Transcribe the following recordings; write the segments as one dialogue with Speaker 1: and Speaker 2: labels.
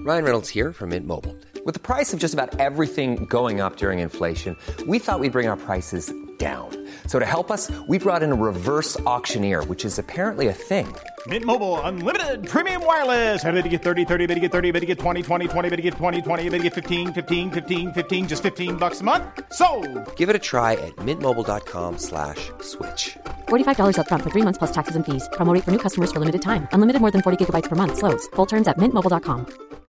Speaker 1: Ryan Reynolds here from Mint Mobile. With the price of just about everything going up during inflation, we thought we'd bring our prices down. So to help us, we brought in a reverse auctioneer, which is apparently a thing.
Speaker 2: Mint Mobile Unlimited Premium Wireless. How to get 30, 30, bit to get 30, bit to get 20, 20, 20, bit to get 20, 20, bit to get 15, 15, 15, 15, just $15 a month? Sold!
Speaker 1: Give it a try at mintmobile.com/switch.
Speaker 3: $45 up front for 3 months plus taxes and fees. Promo rate for new customers for limited time. Unlimited more than 40 gigabytes per month. Slows full terms at mintmobile.com.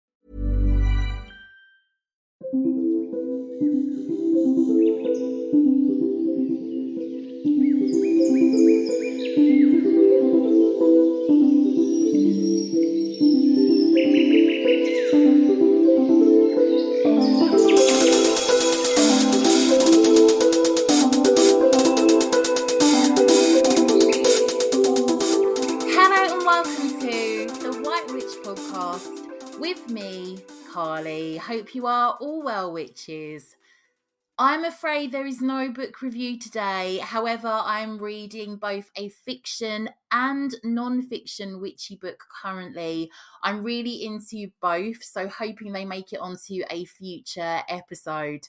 Speaker 4: With me, Carly. Hope you are all well, witches. I'm afraid there is no book review today. However, I'm reading both a fiction and non-fiction witchy book currently. I'm really into both, so hoping they make it onto a future episode.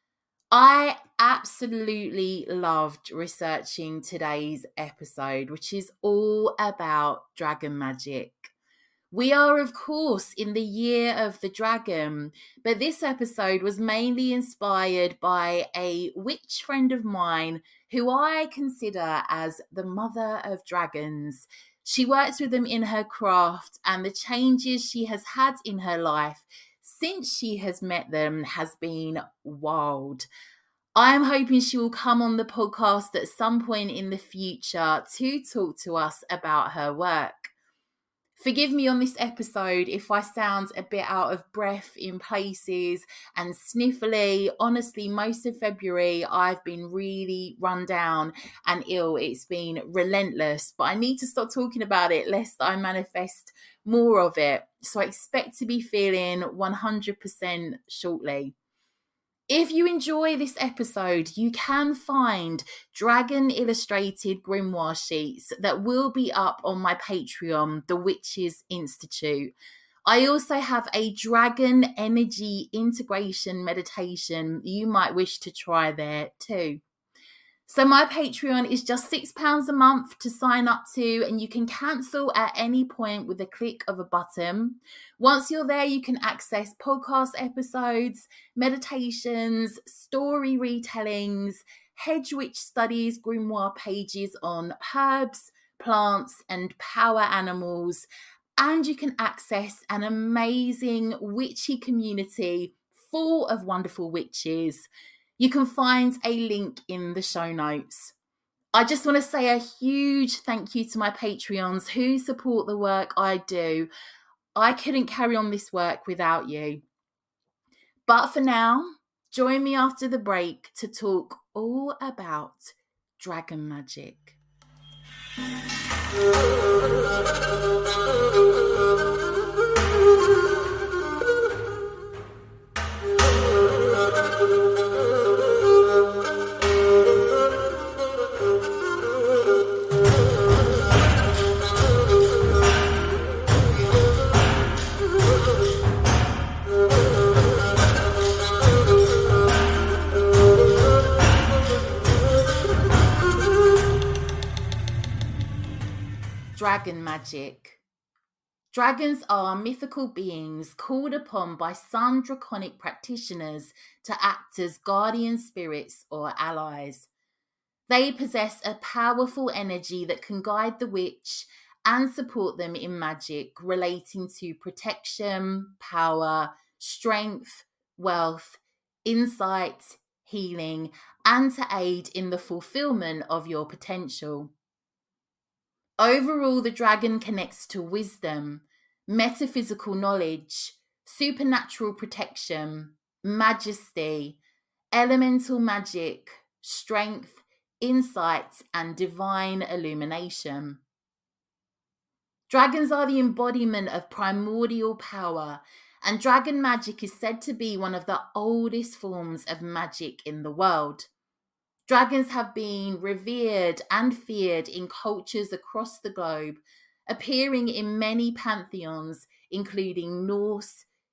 Speaker 4: I absolutely loved researching today's episode, which is all about dragon magic. We are, of course, in the year of the dragon, but this episode was mainly inspired by a witch friend of mine who I consider as the mother of dragons. She works with them in her craft, and the changes she has had in her life since she has met them has been wild. I'm hoping she will come on the podcast at some point in the future to talk to us about her work. Forgive me on this episode if I sound a bit out of breath in places and sniffly. Honestly, most of February I've been really run down and ill. It's been relentless, but I need to stop talking about it lest I manifest more of it. So I expect to be feeling 100% shortly. If you enjoy this episode, you can find dragon illustrated grimoire sheets that will be up on my Patreon, The Witches Institute. I also have a dragon energy integration meditation you might wish to try there too. So my Patreon is just £6 a month to sign up to, and you can cancel at any point with a click of a button. Once you're there, you can access podcast episodes, meditations, story retellings, hedge witch studies, grimoire pages on herbs, plants, and power animals. And you can access an amazing witchy community full of wonderful witches. You can find a link in the show notes. I just want to say a huge thank you to my Patreons who support the work I do. I couldn't carry on this work without you. But for now, join me after the break to talk all about dragon magic. Dragon magic. Dragons are mythical beings called upon by some draconic practitioners to act as guardian spirits or allies. They possess a powerful energy that can guide the witch and support them in magic relating to protection, power, strength, wealth, insight, healing, and to aid in the fulfillment of your potential. Overall, the dragon connects to wisdom, metaphysical knowledge, supernatural protection, majesty, elemental magic, strength, insight, and divine illumination. Dragons are the embodiment of primordial power, and dragon magic is said to be one of the oldest forms of magic in the world. Dragons have been revered and feared in cultures across the globe, appearing in many pantheons, including Norse,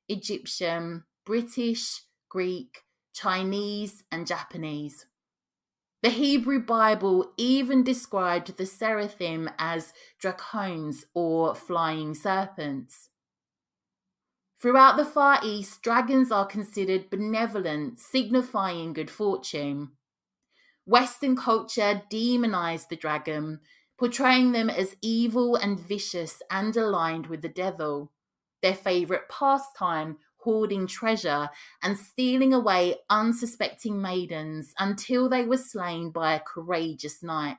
Speaker 4: Egyptian, British, Greek, Chinese, and Japanese. The Hebrew Bible even described the seraphim as dracones or flying serpents. Throughout the Far East, dragons are considered benevolent, signifying good fortune. Western culture demonized the dragon, portraying them as evil and vicious and aligned with the devil. Their favorite pastime, hoarding treasure and stealing away unsuspecting maidens until they were slain by a courageous knight.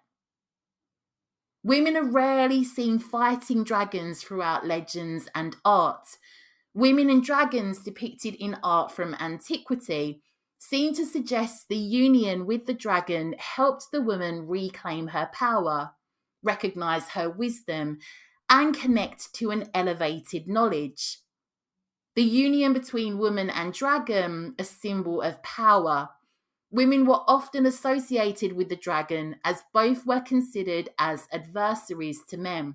Speaker 4: Women are rarely seen fighting dragons throughout legends and art. Women and dragons depicted in art from antiquity seem to suggest the union with the dragon helped the woman reclaim her power, recognize her wisdom, and connect to an elevated knowledge. The union between woman and dragon, a symbol of power. Women were often associated with the dragon as both were considered as adversaries to men.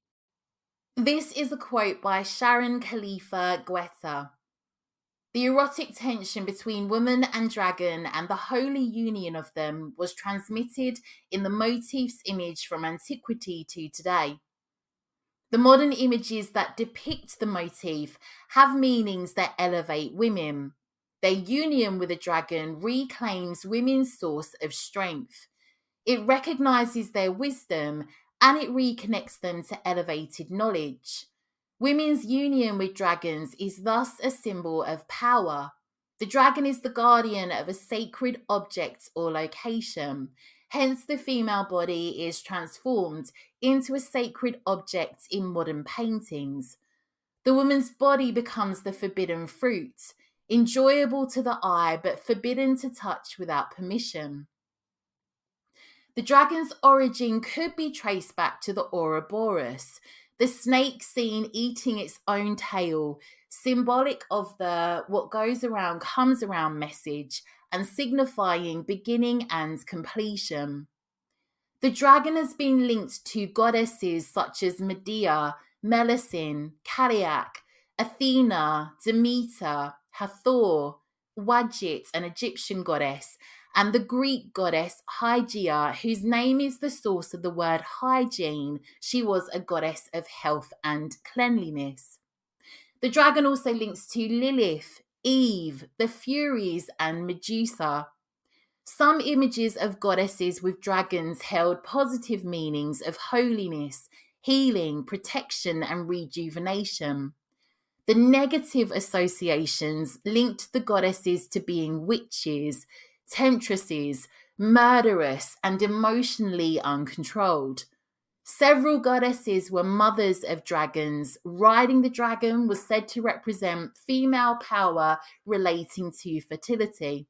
Speaker 4: This is a quote by Sharon Khalifa Guetta. The erotic tension between woman and dragon and the holy union of them was transmitted in the motif's image from antiquity to today. The modern images that depict the motif have meanings that elevate women. Their union with a dragon reclaims women's source of strength. It recognizes their wisdom and it reconnects them to elevated knowledge. Women's union with dragons is thus a symbol of power. The dragon is the guardian of a sacred object or location. Hence, the female body is transformed into a sacred object in modern paintings. The woman's body becomes the forbidden fruit, enjoyable to the eye but forbidden to touch without permission. The dragon's origin could be traced back to the Ouroboros, the snake seen eating its own tail, symbolic of the what goes around comes around message and signifying beginning and completion. The dragon has been linked to goddesses such as Medea, Melusine, Cailleach, Athena, Demeter, Hathor, Wadjet, an Egyptian goddess, and the Greek goddess Hygeia, whose name is the source of the word hygiene. She was a goddess of health and cleanliness. The dragon also links to Lilith, Eve, the Furies, and Medusa. Some images of goddesses with dragons held positive meanings of holiness, healing, protection, and rejuvenation. The negative associations linked the goddesses to being witches, temptresses, murderous, and emotionally uncontrolled. Several goddesses were mothers of dragons. Riding the dragon was said to represent female power relating to fertility.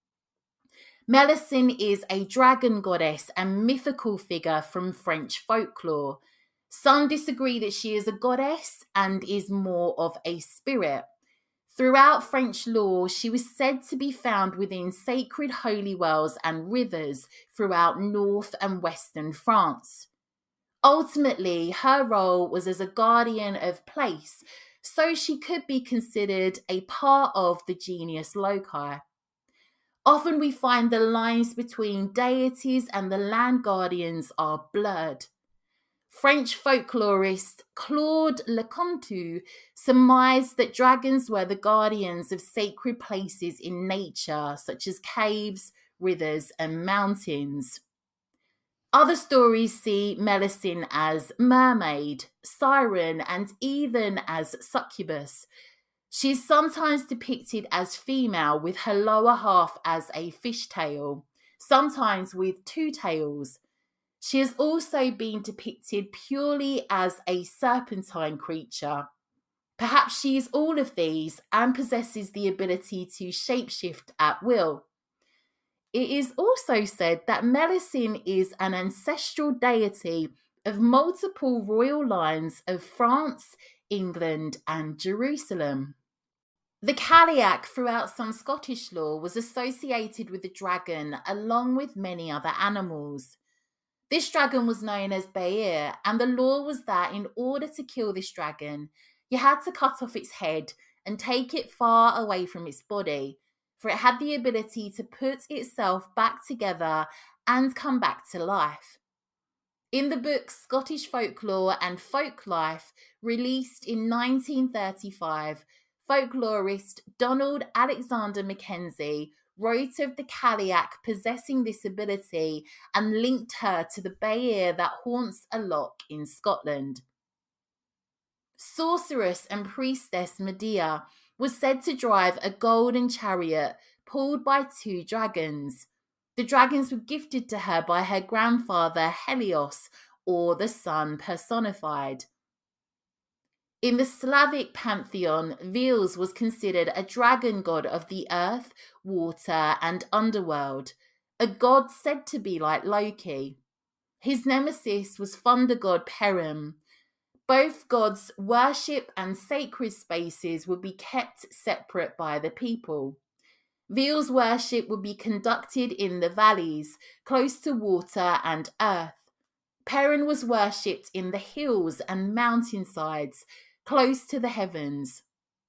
Speaker 4: Melusine is a dragon goddess and mythical figure from French folklore. Some disagree that she is a goddess and is more of a spirit. Throughout French lore, she was said to be found within sacred holy wells and rivers throughout North and Western France. Ultimately, her role was as a guardian of place, so she could be considered a part of the genius loci. Often we find the lines between deities and the land guardians are blurred. French folklorist Claude Leconte surmised that dragons were the guardians of sacred places in nature, such as caves, rivers, and mountains. Other stories see Melusine as mermaid, siren, and even as succubus. She is sometimes depicted as female with her lower half as a fishtail, sometimes with two tails. She has also been depicted purely as a serpentine creature. Perhaps she is all of these and possesses the ability to shapeshift at will. It is also said that Melusine is an ancestral deity of multiple royal lines of France, England, and Jerusalem. The Cailleach throughout some Scottish lore was associated with the dragon along with many other animals. This dragon was known as Béir, and the law was that in order to kill this dragon, you had to cut off its head and take it far away from its body, for it had the ability to put itself back together and come back to life. In the book Scottish Folklore and Folklife, released in 1935, folklorist Donald Alexander Mackenzie wrote of the Cailleach possessing this ability and linked her to the Béir that haunts a loch in Scotland. Sorceress and priestess Medea was said to drive a golden chariot pulled by 2 dragons. The dragons were gifted to her by her grandfather Helios, or the sun personified. In the Slavic pantheon, Veles was considered a dragon god of the earth, water, and underworld, a god said to be like Loki. His nemesis was thunder god Perun. Both gods' worship and sacred spaces would be kept separate by the people. Veles worship would be conducted in the valleys, close to water and earth. Perun was worshipped in the hills and mountainsides, close to the heavens.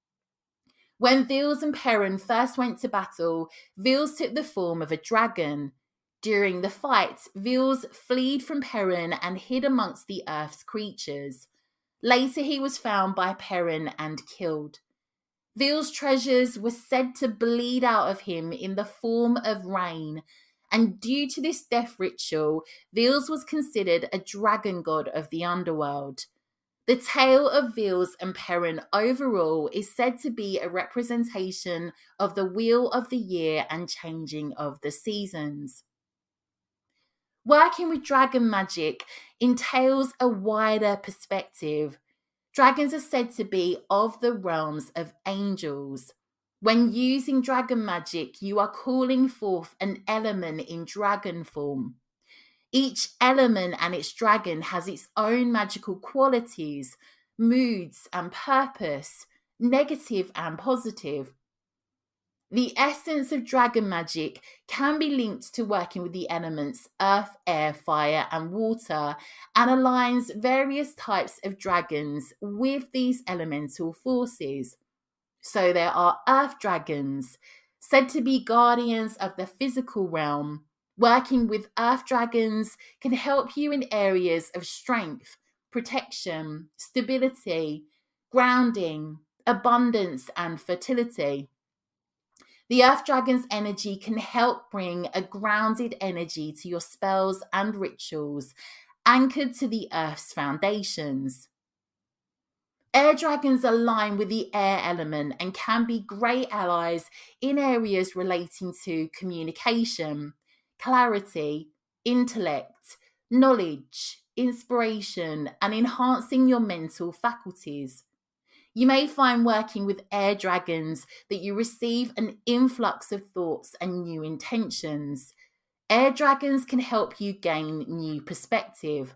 Speaker 4: When Veles and Perun first went to battle, Veles took the form of a dragon. During the fight, Veles fled from Perun and hid amongst the earth's creatures. Later he was found by Perun and killed. Veles' treasures were said to bleed out of him in the form of rain, and due to this death ritual, Veles was considered a dragon god of the underworld. The tale of Veles and Perun overall is said to be a representation of the wheel of the year and changing of the seasons. Working with dragon magic entails a wider perspective. Dragons are said to be of the realms of angels. When using dragon magic, you are calling forth an element in dragon form. Each element and its dragon has its own magical qualities, moods and purpose, negative and positive. The essence of dragon magic can be linked to working with the elements earth, air, fire, and water, and aligns various types of dragons with these elemental forces. So there are earth dragons, said to be guardians of the physical realm. Working with earth dragons can help you in areas of strength, protection, stability, grounding, abundance, and fertility. The Earth Dragon's energy can help bring a grounded energy to your spells and rituals, anchored to the Earth's foundations. Air dragons align with the air element and can be great allies in areas relating to communication, clarity, intellect, knowledge, inspiration, and enhancing your mental faculties. You may find working with air dragons that you receive an influx of thoughts and new intentions. Air dragons can help you gain new perspective.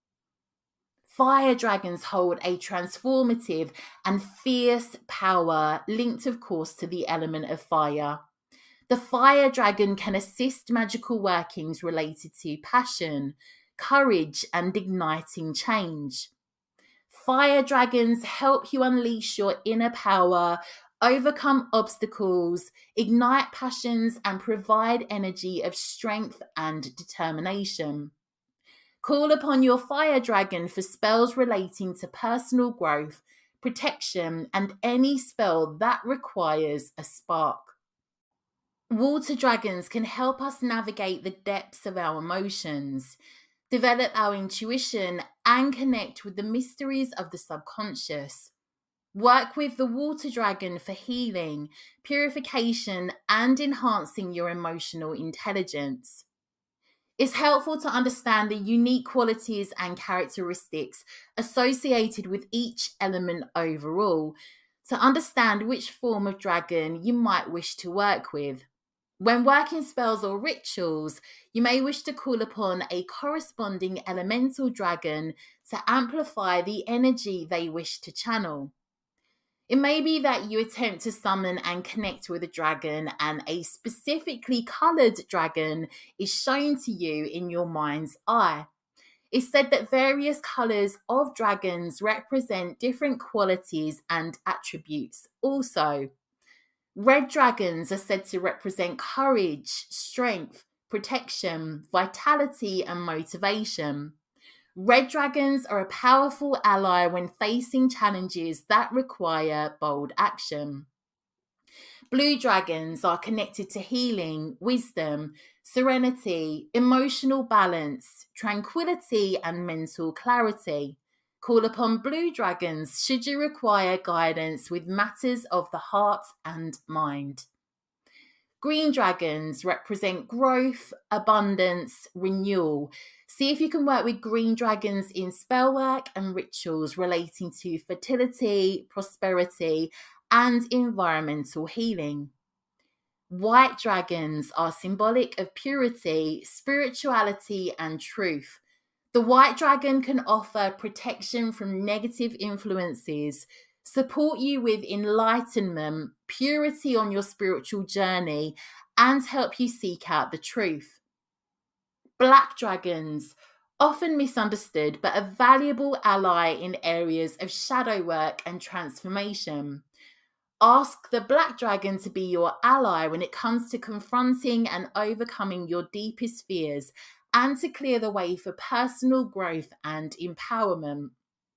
Speaker 4: Fire dragons hold a transformative and fierce power linked, of course, to the element of fire. The fire dragon can assist magical workings related to passion, courage, and igniting change. Fire dragons help you unleash your inner power, overcome obstacles, ignite passions, and provide energy of strength and determination. Call upon your fire dragon for spells relating to personal growth, protection, and any spell that requires a spark. Water dragons can help us navigate the depths of our emotions, develop our intuition, and connect with the mysteries of the subconscious. Work with the water dragon for healing, purification, and enhancing your emotional intelligence. It's helpful to understand the unique qualities and characteristics associated with each element overall, to understand which form of dragon you might wish to work with. When working spells or rituals, you may wish to call upon a corresponding elemental dragon to amplify the energy they wish to channel. It may be that you attempt to summon and connect with a dragon, and a specifically coloured dragon is shown to you in your mind's eye. It's said that various colours of dragons represent different qualities and attributes also. Red dragons are said to represent courage, strength, protection, vitality, and motivation. Red dragons are a powerful ally when facing challenges that require bold action. Blue dragons are connected to healing, wisdom, serenity, emotional balance, tranquility, and mental clarity. Call upon blue dragons should you require guidance with matters of the heart and mind. Green dragons represent growth, abundance, renewal. See if you can work with green dragons in spell work and rituals relating to fertility, prosperity, and environmental healing. White dragons are symbolic of purity, spirituality, and truth. The white dragon can offer protection from negative influences, support you with enlightenment, purity on your spiritual journey, and help you seek out the truth. Black dragons, often misunderstood, but a valuable ally in areas of shadow work and transformation. Ask the black dragon to be your ally when it comes to confronting and overcoming your deepest fears and to clear the way for personal growth and empowerment.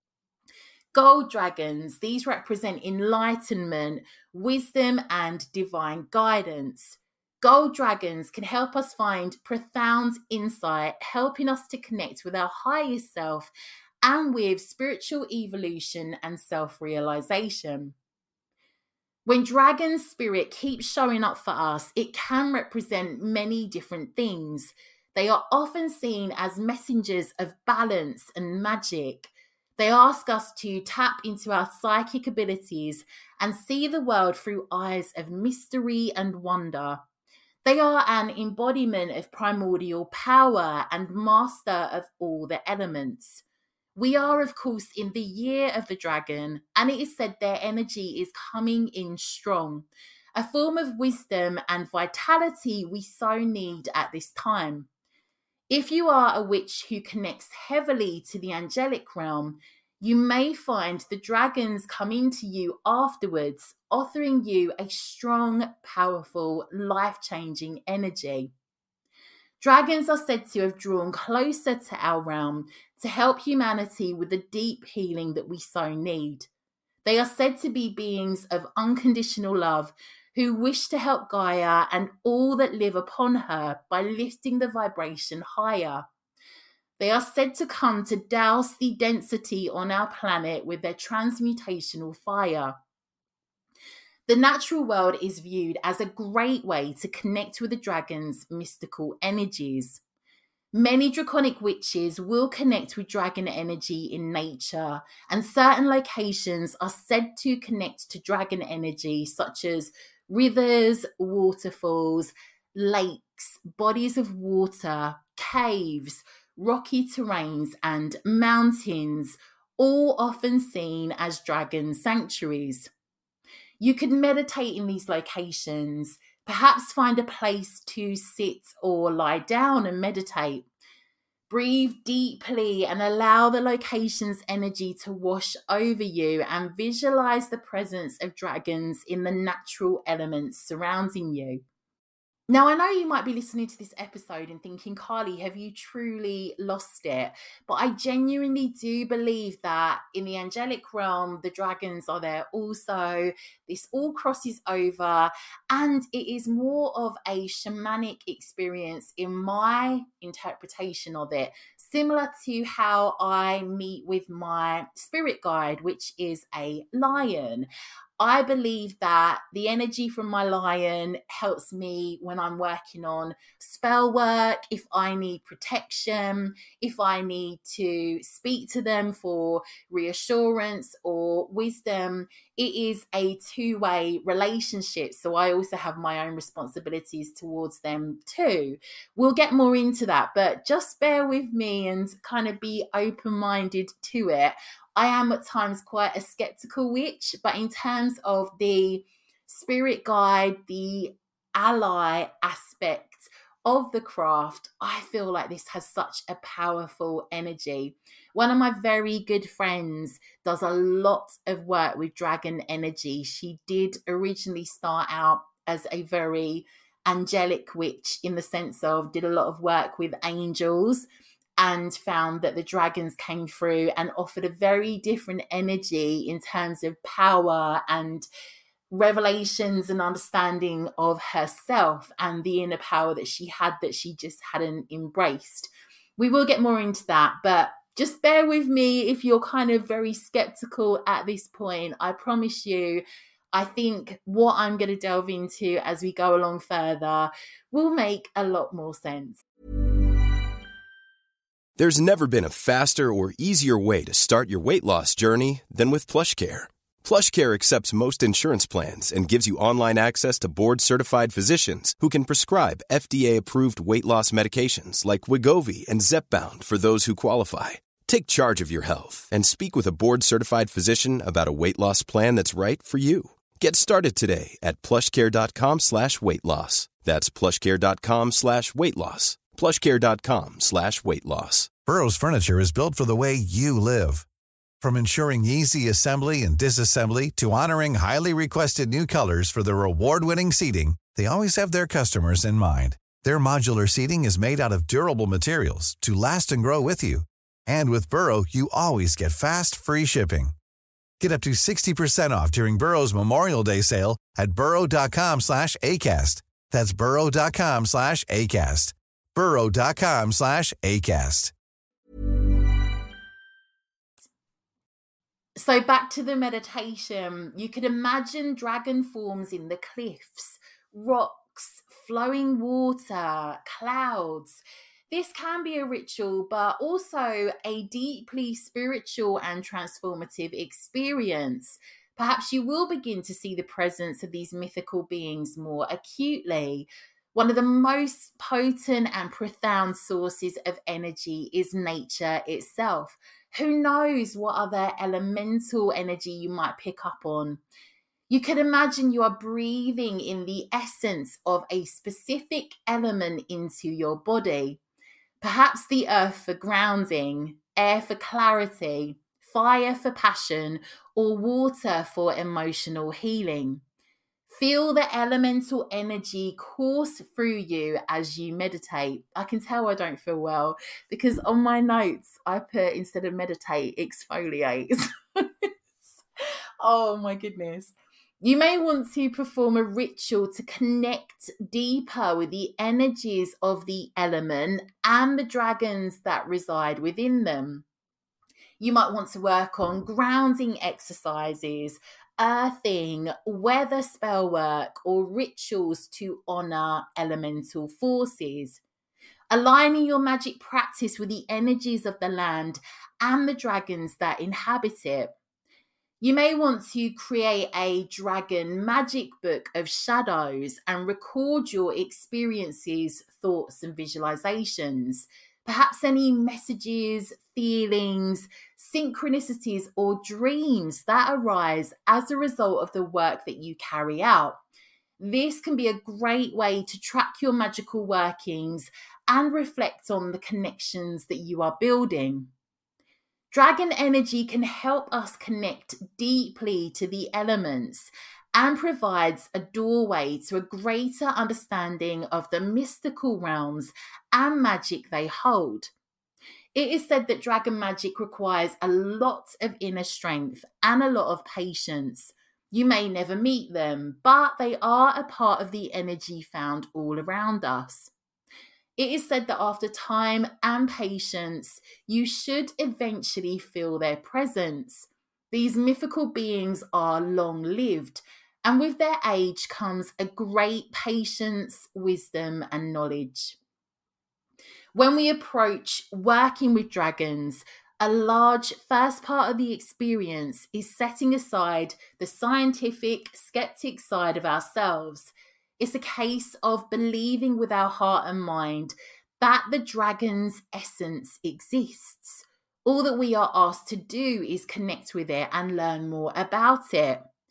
Speaker 4: Gold dragons, these represent enlightenment, wisdom, and divine guidance. Gold dragons can help us find profound insight, helping us to connect with our highest self and with spiritual evolution and self-realization. When dragon spirit keeps showing up for us, it can represent many different things. They are often seen as messengers of balance and magic. They ask us to tap into our psychic abilities and see the world through eyes of mystery and wonder. They are an embodiment of primordial power and master of all the elements. We are, of course, in the year of the dragon, and it is said their energy is coming in strong, a form of wisdom and vitality we so need at this time. If you are a witch who connects heavily to the angelic realm, you may find the dragons coming to you afterwards, offering you a strong, powerful, life-changing energy. Dragons are said to have drawn closer to our realm to help humanity with the deep healing that we so need. They are said to be beings of unconditional love who wish to help Gaia and all that live upon her by lifting the vibration higher. They are said to come to douse the density on our planet with their transmutational fire. The natural world is viewed as a great way to connect with the dragon's mystical energies. Many draconic witches will connect with dragon energy in nature, and certain locations are said to connect to dragon energy, such as rivers, waterfalls, lakes, bodies of water, caves, rocky terrains, and mountains, all often seen as dragon sanctuaries. You could meditate in these locations, perhaps find a place to sit or lie down and meditate. Breathe deeply and allow the location's energy to wash over you, and visualize the presence of dragons in the natural elements surrounding you. Now, I know you might be listening to this episode and thinking, Carly, have you truly lost it? But I genuinely do believe that in the angelic realm, the dragons are there also. This all crosses over, and it is more of a shamanic experience in my interpretation of it, similar to how I meet with my spirit guide, which is a lion. I believe that the energy from my lion helps me when I'm working on spell work, if I need protection, if I need to speak to them for reassurance or wisdom. It is a two-way relationship, so I also have my own responsibilities towards them too. We'll get more into that, but just bear with me and kind of be open-minded to it. I am at times quite a skeptical witch, but in terms of the spirit guide, the ally aspect of the craft, I feel like this has such a powerful energy. One of my very good friends does a lot of work with dragon energy. She did originally start out as a very angelic witch, in the sense of did a lot of work with angels, and found that the dragons came through and offered a very different energy in terms of power and revelations and understanding of herself and the inner power that she had that she just hadn't embraced. We will get more into that, but just bear with me if you're kind of very skeptical at this point. I promise you, I think what I'm going to delve into as we go along further will make a lot more sense.
Speaker 5: There's never been a faster or easier way to start your weight loss journey than with PlushCare. PlushCare accepts most insurance plans and gives you online access to board-certified physicians who can prescribe FDA-approved weight loss medications like Wegovy and Zepbound for those who qualify. Take charge of your health and speak with a board-certified physician about a weight loss plan that's right for you. Get started today at plushcare.com/weight loss. That's plushcare.com/weight loss. plushcare.com/weight loss.
Speaker 6: Burrow's furniture is built for the way you live. From ensuring easy assembly and disassembly to honoring highly requested new colors for their award-winning seating, they always have their customers in mind. Their modular seating is made out of durable materials to last and grow with you. And with Burrow, you always get fast, free shipping. Get up to 60% off during Burrow's Memorial Day sale at burrow.com/ACAST. That's burrow.com/ACAST. burrow.com/ACAST.
Speaker 4: So back to the meditation. You could imagine dragon forms in the cliffs, rocks, flowing water, clouds. This can be a ritual, but also a deeply spiritual and transformative experience. Perhaps you will begin to see the presence of these mythical beings more acutely. One of the most potent and profound sources of energy is nature itself. Who knows what other elemental energy you might pick up on? You could imagine you are breathing in the essence of a specific element into your body. Perhaps the earth for grounding, air for clarity, fire for passion, or water for emotional healing. Feel the elemental energy course through you as you meditate. I can tell I don't feel well because on my notes, I put, instead of meditate, exfoliate. Oh my goodness. You may want to perform a ritual to connect deeper with the energies of the element and the dragons that reside within them. You might want to work on grounding exercises, earthing, weather spell work, or rituals to honor elemental forces. Aligning your magic practice with the energies of the land and the dragons that inhabit it. You may want to create a dragon magic book of shadows and record your experiences, thoughts, and visualizations. Perhaps any messages, feelings, synchronicities, or dreams that arise as a result of the work that you carry out. This can be a great way to track your magical workings and reflect on the connections that you are building. Dragon energy can help us connect deeply to the elements and provides a doorway to a greater understanding of the mystical realms and magic they hold. It is said that dragon magic requires a lot of inner strength and a lot of patience. You may never meet them, but they are a part of the energy found all around us. It is said that after time and patience, you should eventually feel their presence. These mythical beings are long-lived, and with their age comes a great patience, wisdom, and knowledge. When we approach working with dragons, a large first part of the experience is setting aside the scientific, skeptic side of ourselves. It's a case of believing with our heart and mind that the dragon's essence exists. All that we are asked to do is connect with it and learn more about it.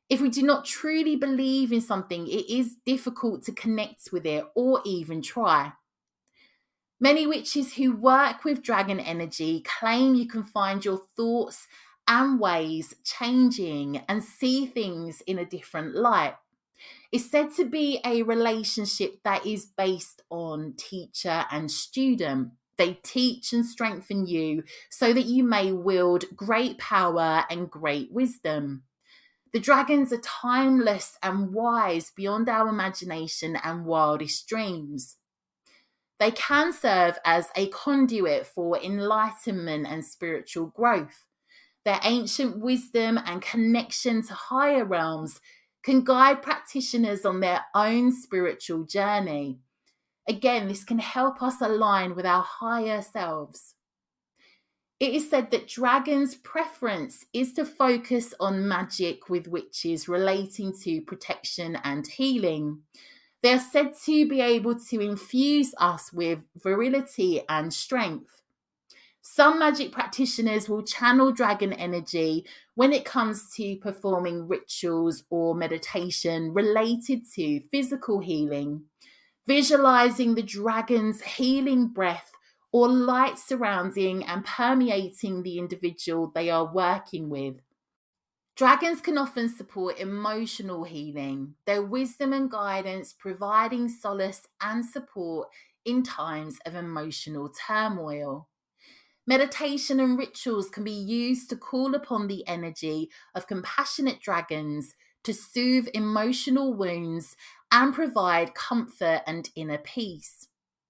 Speaker 4: If we do not truly believe in something, it is difficult to connect with it or even try. Many witches who work with dragon energy claim you can find your thoughts and ways changing and see things in a different light. It's said to be a relationship that is based on teacher and student. They teach and strengthen you so that you may wield great power and great wisdom. The dragons are timeless and wise beyond our imagination and wildest dreams. They can serve as a conduit for enlightenment and spiritual growth. Their ancient wisdom and connection to higher realms can guide practitioners on their own spiritual journey. Again, this can help us align with our higher selves. It is said that dragons' preference is to focus on magic with witches relating to protection and healing. They are said to be able to infuse us with virility and strength. Some magic practitioners will channel dragon energy when it comes to performing rituals or meditation related to physical healing, visualizing the dragon's healing breath or light surrounding and permeating the individual they are working with. Dragons can often support emotional healing, their wisdom and guidance providing solace and support in times of emotional turmoil. Meditation and rituals can be used to call upon the energy of compassionate dragons to soothe emotional wounds and provide comfort and inner peace.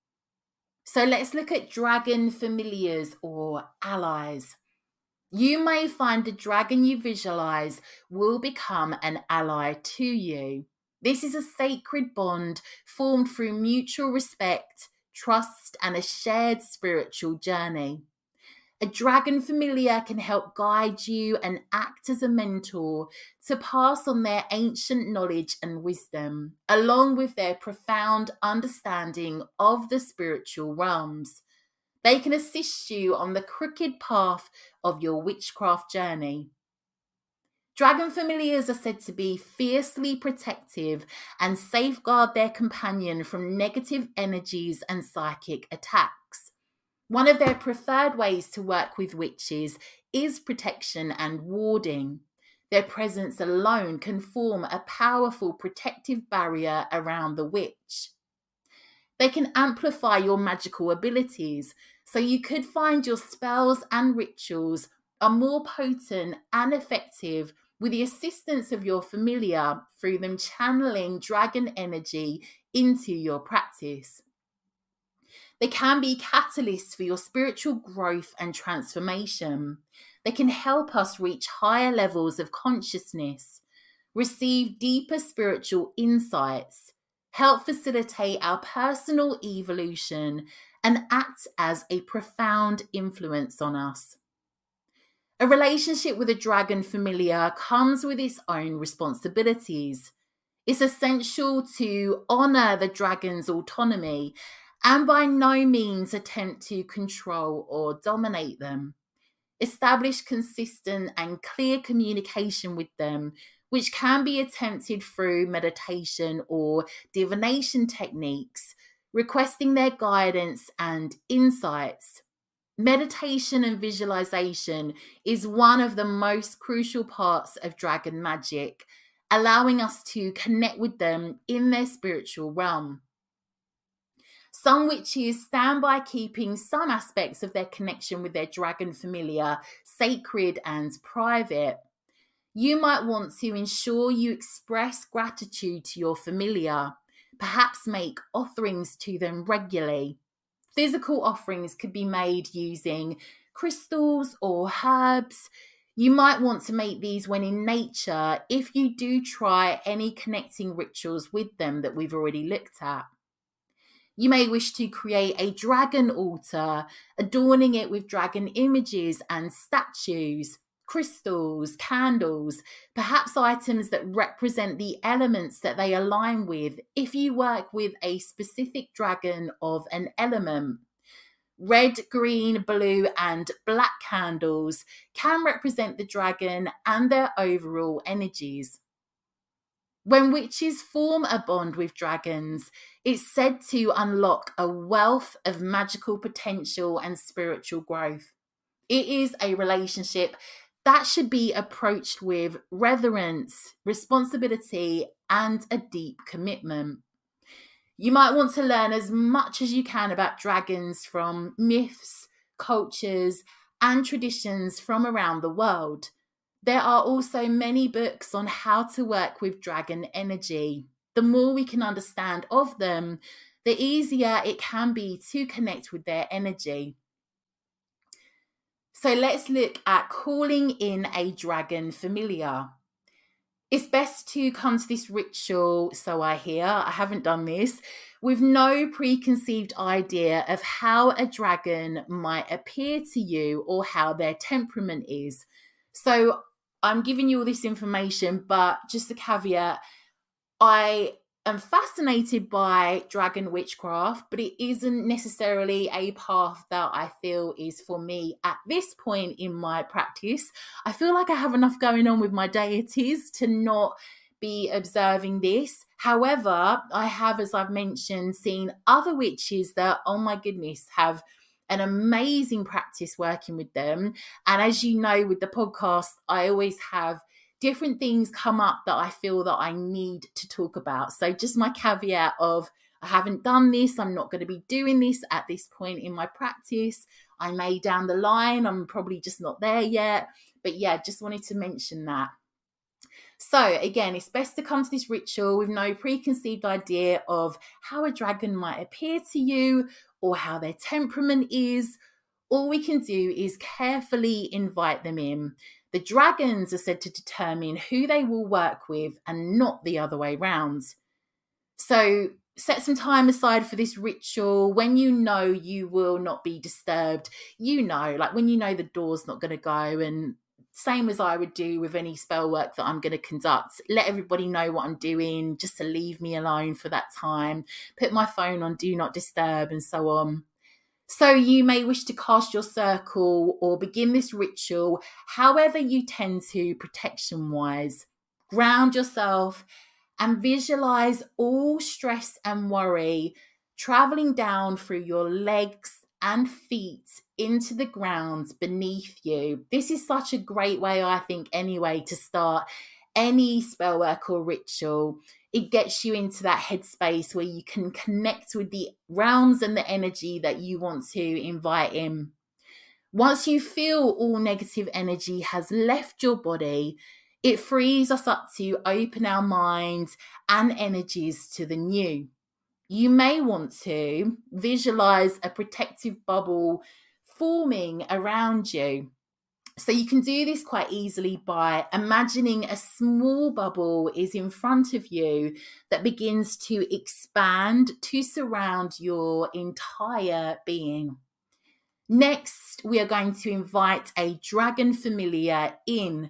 Speaker 4: So let's look at dragon familiars or allies. You may find the dragon you visualize will become an ally to you. This is a sacred bond formed through mutual respect, trust, and a shared spiritual journey. A dragon familiar can help guide you and act as a mentor to pass on their ancient knowledge and wisdom, along with their profound understanding of the spiritual realms. They can assist you on the crooked path of your witchcraft journey. Dragon familiars are said to be fiercely protective and safeguard their companion from negative energies and psychic attacks. One of their preferred ways to work with witches is protection and warding. Their presence alone can form a powerful protective barrier around the witch. They can amplify your magical abilities, so you could find your spells and rituals are more potent and effective with the assistance of your familiar through them channeling dragon energy into your practice. They can be catalysts for your spiritual growth and transformation. They can help us reach higher levels of consciousness, receive deeper spiritual insights, help facilitate our personal evolution, and act as a profound influence on us. A relationship with a dragon familiar comes with its own responsibilities. It's essential to honour the dragon's autonomy and by no means attempt to control or dominate them. Establish consistent and clear communication with them, which can be attempted through meditation or divination techniques, requesting their guidance and insights. Meditation and visualization is one of the most crucial parts of dragon magic, allowing us to connect with them in their spiritual realm. Some witches stand by keeping some aspects of their connection with their dragon familiar sacred and private. You might want to ensure you express gratitude to your familiar, perhaps make offerings to them regularly. Physical offerings could be made using crystals or herbs. You might want to make these when in nature if you do try any connecting rituals with them that we've already looked at. You may wish to create a dragon altar, adorning it with dragon images and statues, crystals, candles, perhaps items that represent the elements that they align with if you work with a specific dragon of an element. Red, green, blue, and black candles can represent the dragon and their overall energies. When witches form a bond with dragons, it's said to unlock a wealth of magical potential and spiritual growth. It is a relationship that should be approached with reverence, responsibility, and a deep commitment. You might want to learn as much as you can about dragons from myths, cultures, and traditions from around the world. There are also many books on how to work with dragon energy. The more we can understand of them, the easier it can be to connect with their energy. So let's look at calling in a dragon familiar. It's best to come to this ritual, so I hear, I haven't done this, with no preconceived idea of how a dragon might appear to you or how their temperament is. So I'm giving you all this information, but just a caveat, I am fascinated by dragon witchcraft, but it isn't necessarily a path that I feel is for me at this point in my practice. I feel like I have enough going on with my deities to not be observing this. However, I have, as I've mentioned, seen other witches that, oh my goodness, have an amazing practice working with them. And as you know, with the podcast, I always have different things come up that I feel that I need to talk about. So just my caveat of, I haven't done this, I'm not going to be doing this at this point in my practice. I may down the line, I'm probably just not there yet. But yeah, just wanted to mention that. So again, it's best to come to this ritual with no preconceived idea of how a dragon might appear to you or how their temperament is. All we can do is carefully invite them in. The dragons are said to determine who they will work with and not the other way round. So set some time aside for this ritual when you know you will not be disturbed. You know, like when you know the door's not going to go, and same as I would do with any spell work that I'm going to conduct, let everybody know what I'm doing, just to leave me alone for that time, put my phone on do not disturb and so on. So you may wish to cast your circle or begin this ritual however you tend to protection-wise. Ground yourself and visualize all stress and worry traveling down through your legs and feet into the ground beneath you. This is such a great way, I think, anyway, to start any spell work or ritual. It gets you into that headspace where you can connect with the realms and the energy that you want to invite in. Once you feel all negative energy has left your body, it frees us up to open our minds and energies to the new. You may want to visualize a protective bubble forming around you. So you can do this quite easily by imagining a small bubble is in front of you that begins to expand to surround your entire being. Next, we are going to invite a dragon familiar in.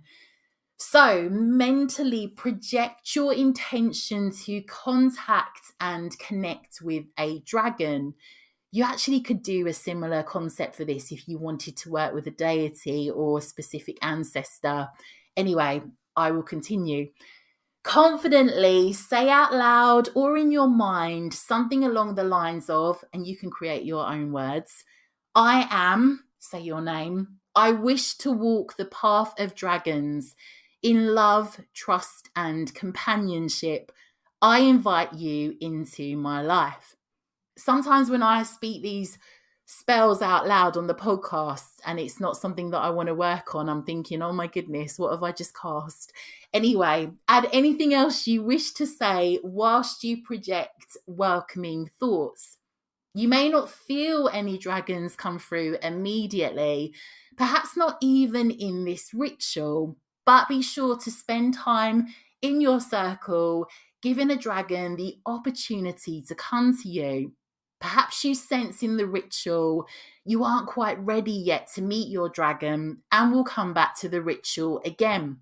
Speaker 4: So mentally project your intention to contact and connect with a dragon. You actually could do a similar concept for this if you wanted to work with a deity or a specific ancestor. Anyway, I will continue. Confidently say out loud or in your mind something along the lines of, and you can create your own words, I am, say your name, I wish to walk the path of dragons. In love, trust, and companionship, I invite you into my life. Sometimes when I speak these spells out loud on the podcast and it's not something that I want to work on, I'm thinking, oh my goodness, what have I just cast? Anyway, add anything else you wish to say whilst you project welcoming thoughts. You may not feel any dragons come through immediately, perhaps not even in this ritual, but be sure to spend time in your circle, giving a dragon the opportunity to come to you. Perhaps you sense in the ritual you aren't quite ready yet to meet your dragon and will come back to the ritual again.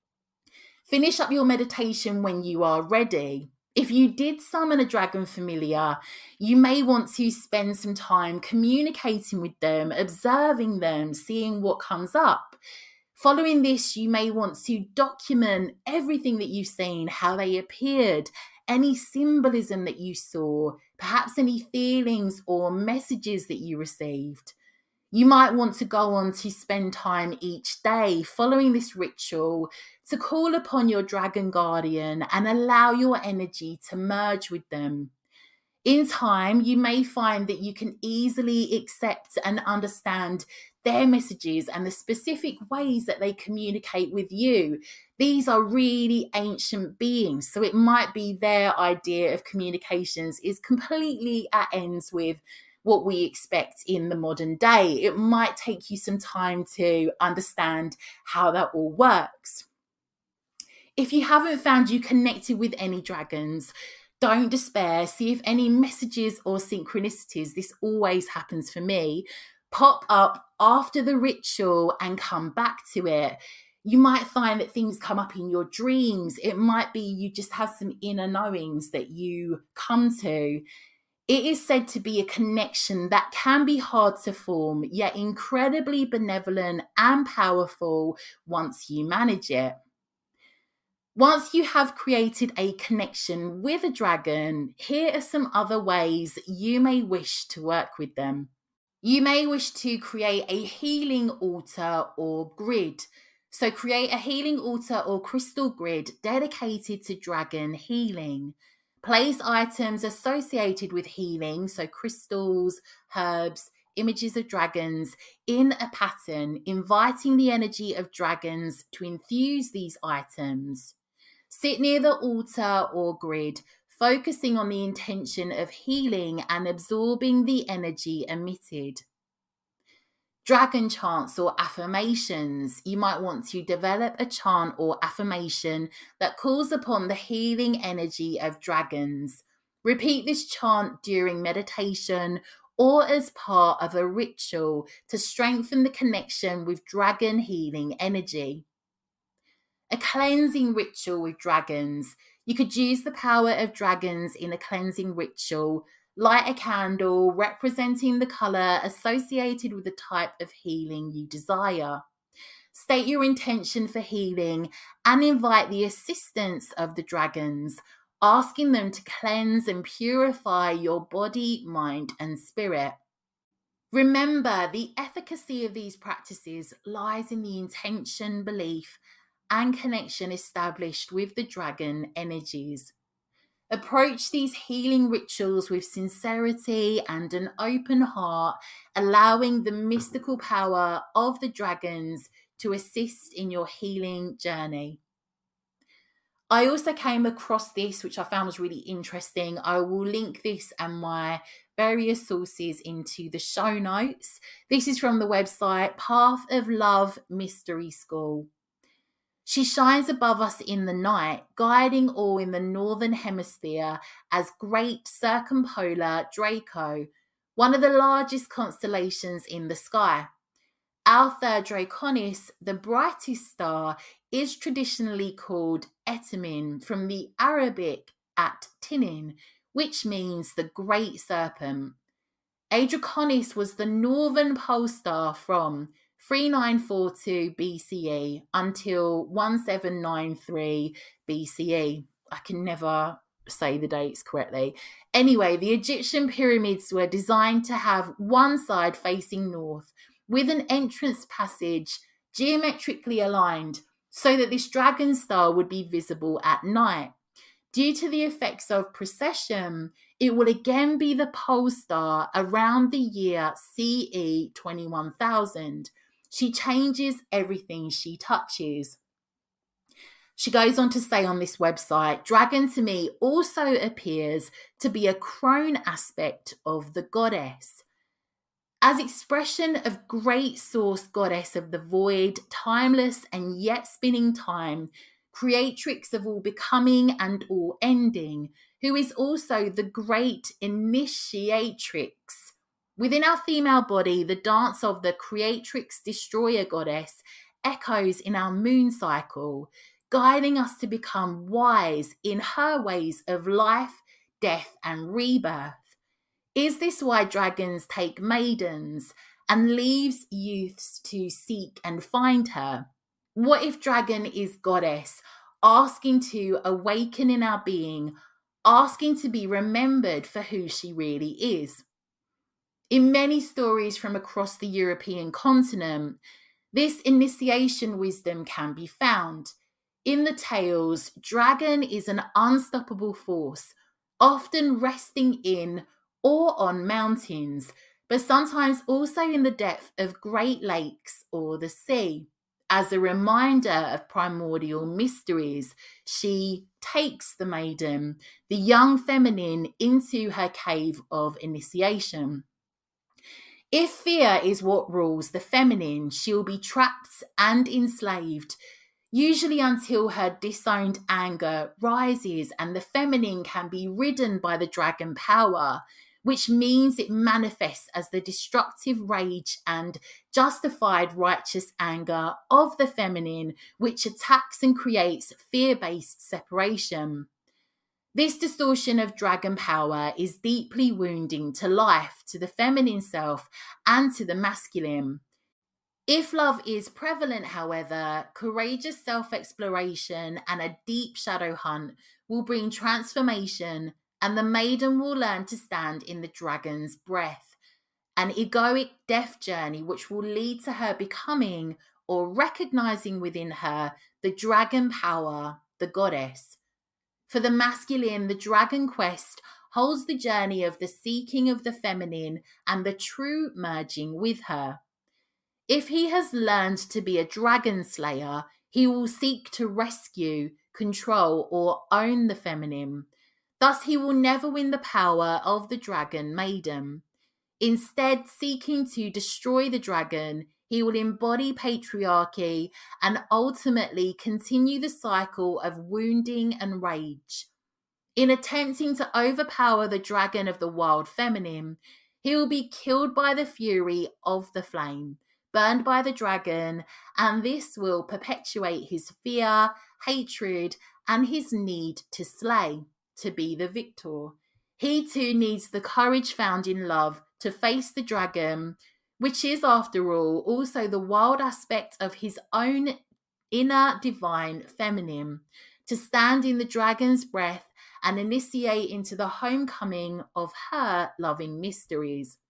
Speaker 4: Finish up your meditation when you are ready. If you did summon a dragon familiar, you may want to spend some time communicating with them, observing them, seeing what comes up. Following this, you may want to document everything that you've seen, how they appeared, any symbolism that you saw, perhaps any feelings or messages that you received. You might want to go on to spend time each day following this ritual to call upon your dragon guardian and allow your energy to merge with them. In time, you may find that you can easily accept and understand their messages and the specific ways that they communicate with you. These are really ancient beings, so it might be their idea of communications is completely at ends with what we expect in the modern day. It might take you some time to understand how that all works. If you haven't found you connected with any dragons, don't despair. See if any messages or synchronicities, this always happens for me, pop up after the ritual and come back to it. You might find that things come up in your dreams. It might be you just have some inner knowings that you come to. It is said to be a connection that can be hard to form, yet incredibly benevolent and powerful once you manage it. Once you have created a connection with a dragon, here are some other ways you may wish to work with them. You may wish to create a healing altar or grid. So create a healing altar or crystal grid dedicated to dragon healing. Place items associated with healing, so crystals, herbs, images of dragons, in a pattern, inviting the energy of dragons to infuse these items. Sit near the altar or grid, focusing on the intention of healing and absorbing the energy emitted. Dragon chants or affirmations. You might want to develop a chant or affirmation that calls upon the healing energy of dragons. Repeat this chant during meditation or as part of a ritual to strengthen the connection with dragon healing energy. A cleansing ritual with dragons. You could use the power of dragons in a cleansing ritual. Light a candle representing the colour associated with the type of healing you desire. State your intention for healing and invite the assistance of the dragons, asking them to cleanse and purify your body, mind, and spirit. Remember, the efficacy of these practices lies in the intention, belief, and connection established with the dragon energies. Approach these healing rituals with sincerity and an open heart, allowing the mystical power of the dragons to assist in your healing journey. I also came across this, which I found was really interesting. I will link this and my various sources into the show notes. This is from the website Path of Love Mystery School. She shines above us in the night, guiding all in the northern hemisphere as Great Circumpolar Draco, one of the largest constellations in the sky. Alpha Draconis, the brightest star, is traditionally called Etamin, from the Arabic at Tinin, which means the Great Serpent. Draconis was the northern pole star from 3942 BCE until 1793 BCE. I can never say the dates correctly. Anyway, the Egyptian pyramids were designed to have one side facing north with an entrance passage geometrically aligned so that this dragon star would be visible at night. Due to the effects of precession, it will again be the pole star around the year CE 21,000. She changes everything she touches. She goes on to say on this website, dragon to me also appears to be a crone aspect of the goddess. As expression of great source goddess of the void, timeless and yet spinning time, creatrix of all becoming and all ending, who is also the great initiatrix. Within our female body, the dance of the creatrix destroyer goddess echoes in our moon cycle, guiding us to become wise in her ways of life, death, and rebirth. Is this why dragons take maidens and leaves youths to seek and find her? What if dragon is goddess, asking to awaken in our being, asking to be remembered for who she really is? In many stories from across the European continent, this initiation wisdom can be found. In the tales, dragon is an unstoppable force, often resting in or on mountains, but sometimes also in the depth of great lakes or the sea. As a reminder of primordial mysteries, she takes the maiden, the young feminine, into her cave of initiation. If fear is what rules the feminine, she'll be trapped and enslaved, usually until her disowned anger rises and the feminine can be ridden by the dragon power, which means it manifests as the destructive rage and justified righteous anger of the feminine, which attacks and creates fear-based separation. This distortion of dragon power is deeply wounding to life, to the feminine self, and to the masculine. If love is prevalent, however, courageous self-exploration and a deep shadow hunt will bring transformation, and the maiden will learn to stand in the dragon's breath, an egoic death journey which will lead to her becoming or recognizing within her the dragon power, the goddess. For the masculine, the dragon quest holds the journey of the seeking of the feminine and the true merging with her. If he has learned to be a dragon slayer, he will seek to rescue, control, or own the feminine. Thus, he will never win the power of the dragon maiden. Instead, seeking to destroy the dragon, he will embody patriarchy and ultimately continue the cycle of wounding and rage. In attempting to overpower the dragon of the wild feminine, he will be killed by the fury of the flame, burned by the dragon, and this will perpetuate his fear, hatred, and his need to slay, to be the victor. He too needs the courage found in love to face the dragon, which is, after all, also the wild aspect of his own inner divine feminine, to stand in the dragon's breath and initiate into the homecoming of her loving mysteries.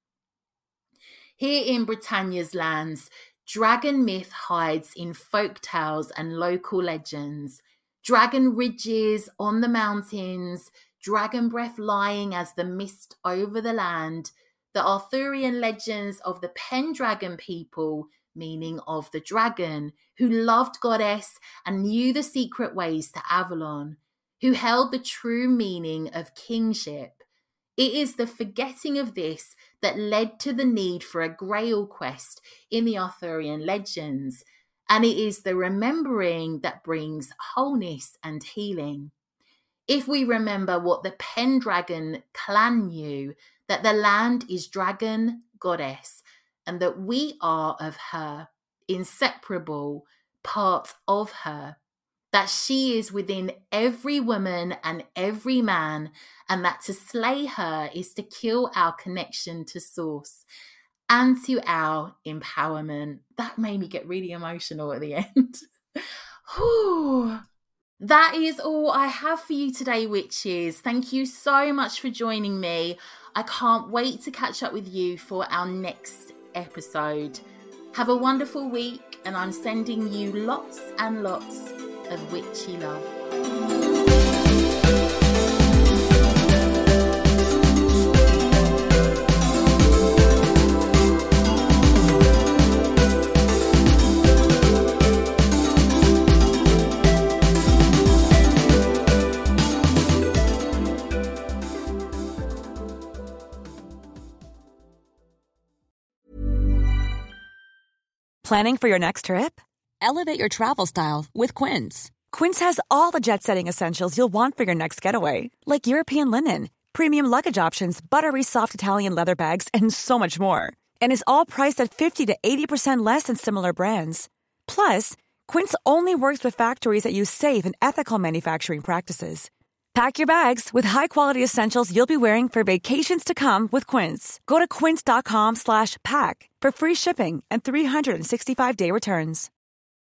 Speaker 4: Here in Britannia's lands, dragon myth hides in folk tales and local legends. Dragon ridges on the mountains, dragon breath lying as the mist over the land, the Arthurian legends of the Pendragon people, meaning of the dragon, who loved goddess and knew the secret ways to Avalon, who held the true meaning of kingship. It is the forgetting of this that led to the need for a Grail quest in the Arthurian legends, and it is the remembering that brings wholeness and healing. If we remember what the Pendragon clan knew, that the land is dragon goddess, and that we are of her, inseparable part of her, that she is within every woman and every man, and that to slay her is to kill our connection to source and to our empowerment. That made me get really emotional at the end. Whew. That is all I have for you today, witches. Thank you so much for joining me. I can't wait to catch up with you for our next episode. Have a wonderful week, and I'm sending you lots and lots of witchy love.
Speaker 7: Planning for your next trip? Elevate your travel style with Quince. Quince has all the jet-setting essentials you'll want for your next getaway, like European linen, premium luggage options, buttery soft Italian leather bags, and so much more. And is all priced at 50 to 80% less than similar brands. Plus, Quince only works with factories that use safe and ethical manufacturing practices. Pack your bags with high-quality essentials you'll be wearing for vacations to come with Quince. Go to quince.com/pack for free shipping and 365-day returns.